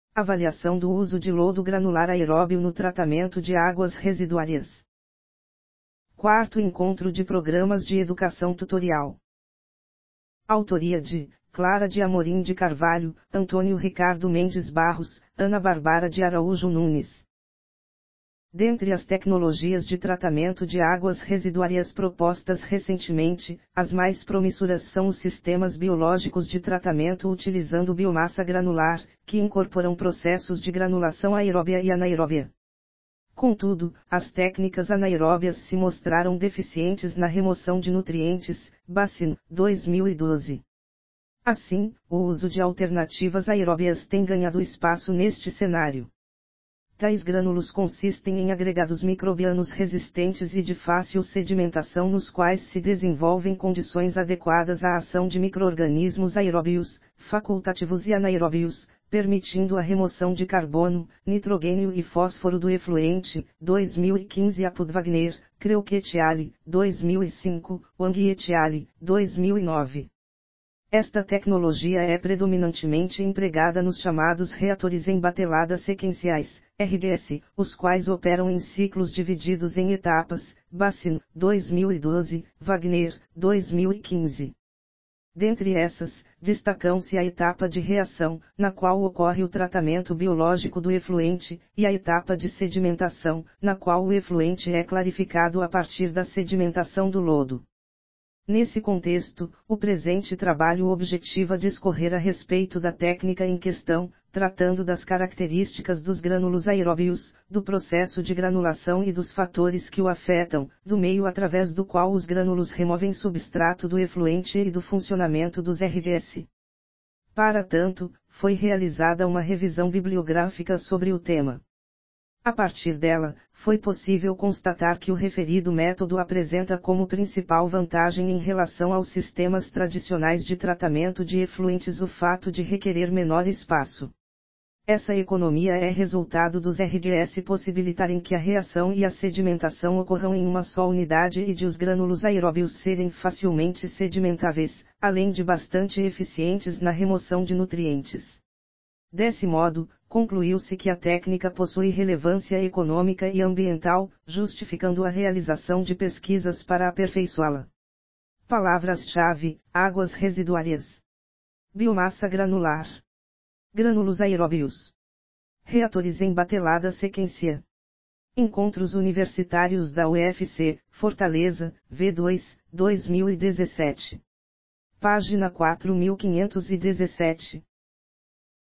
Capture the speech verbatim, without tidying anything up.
Avaliação do uso de lodo granular aeróbio no tratamento de águas residuárias. Quarto encontro de programas de educação tutorial. Autoria de Clara de Amorim de Carvalho, Antônio Ricardo Mendes Barros, Ana Barbara de Araújo Nunes. Dentre as tecnologias de tratamento de águas residuárias propostas recentemente, as mais promissoras são os sistemas biológicos de tratamento utilizando biomassa granular, que incorporam processos de granulação aeróbia e anaeróbia. Contudo, as técnicas anaeróbias se mostraram deficientes na remoção de nutrientes, Bassin, dois mil e doze. Assim, o uso de alternativas aeróbias tem ganhado espaço neste cenário. Tais grânulos consistem em agregados microbianos resistentes e de fácil sedimentação nos quais se desenvolvem condições adequadas à ação de micro-organismos aeróbios, facultativos e anaeróbios, permitindo a remoção de carbono, nitrogênio e fósforo do efluente, dois mil e quinze Apud Wagner, Kreuke et al., dois mil e cinco, Wang et al., dois mil e nove. Esta tecnologia é predominantemente empregada nos chamados reatores em batelada sequenciais, R B S, os quais operam em ciclos divididos em etapas, Bassin, dois mil e doze, Wagner, dois mil e quinze. Dentre essas, destacam-se a etapa de reação, na qual ocorre o tratamento biológico do efluente, e a etapa de sedimentação, na qual o efluente é clarificado a partir da sedimentação do lodo. Nesse contexto, o presente trabalho objetiva discorrer a respeito da técnica em questão, tratando das características dos grânulos aeróbios, do processo de granulação e dos fatores que o afetam, do meio através do qual os grânulos removem substrato do efluente e do funcionamento dos R V S. Para tanto, foi realizada uma revisão bibliográfica sobre o tema. A partir dela, foi possível constatar que o referido método apresenta como principal vantagem em relação aos sistemas tradicionais de tratamento de efluentes o fato de requerer menor espaço. Essa economia é resultado dos R V S possibilitarem que a reação e a sedimentação ocorram em uma só unidade e de os grânulos aeróbios serem facilmente sedimentáveis, além de bastante eficientes na remoção de nutrientes. Desse modo, concluiu-se que a técnica possui relevância econômica e ambiental, justificando a realização de pesquisas para aperfeiçoá-la. Palavras-chave: águas residuárias, biomassa granular, grânulos aeróbios, reatores em batelada sequência. Encontros Universitários da U F C, Fortaleza, V dois, dois mil e dezessete. Página quatro mil quinhentos e dezessete.